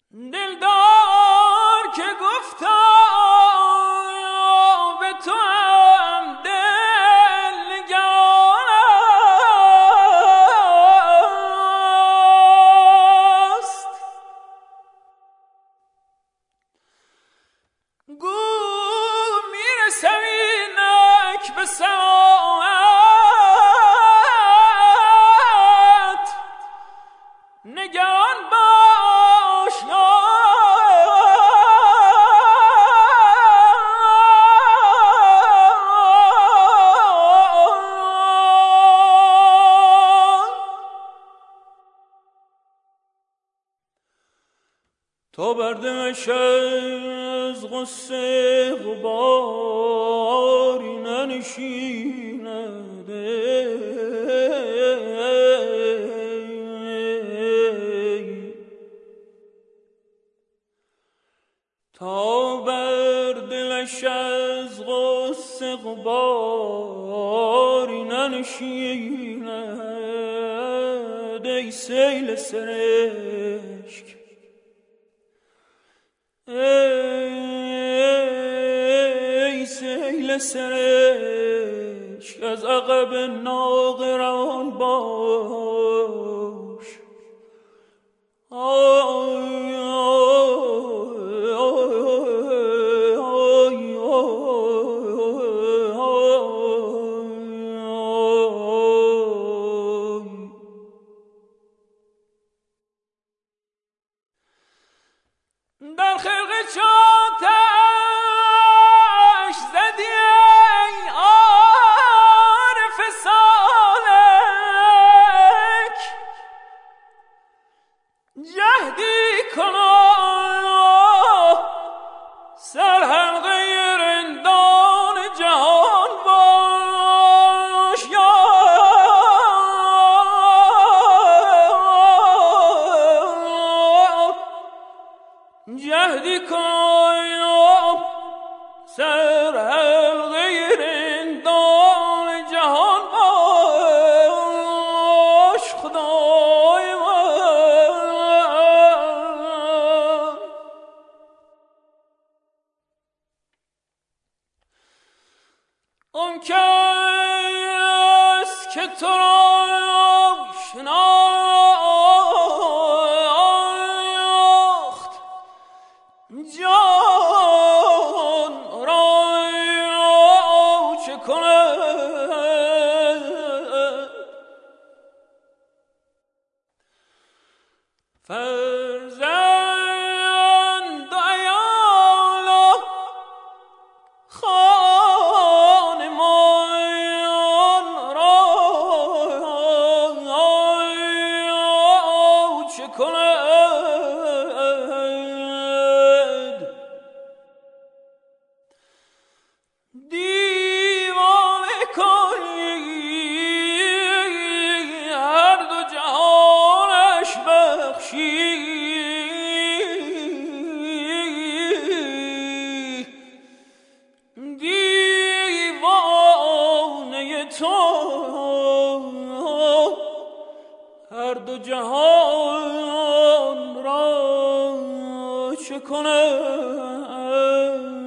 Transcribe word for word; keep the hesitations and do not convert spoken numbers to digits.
دلدار که گفتم به تو هم دل نگران است، گو میرسم اینک به ساعت، نگران باش تا بر دلش از غصه غباری ننشیند، تا بر دلش از غصه غباری ننشیند، ای سیل سرشک، ای سیل سرشک، از عقب ناقران باش. آی در خلق چاتش زدی ای عارف سالک، جهدی کن سرحلقه رندان جهان باش. جهدی کن سرحلقه رندان جهان باش. خدای من آن کس که تو را شناخت، جان را چه کند؟ فرزند و عیال و خانمان را چه کند؟ دیوانه کنی هر دو جهانش بخشی، دیوانه تو هر دو جهان را چه کند؟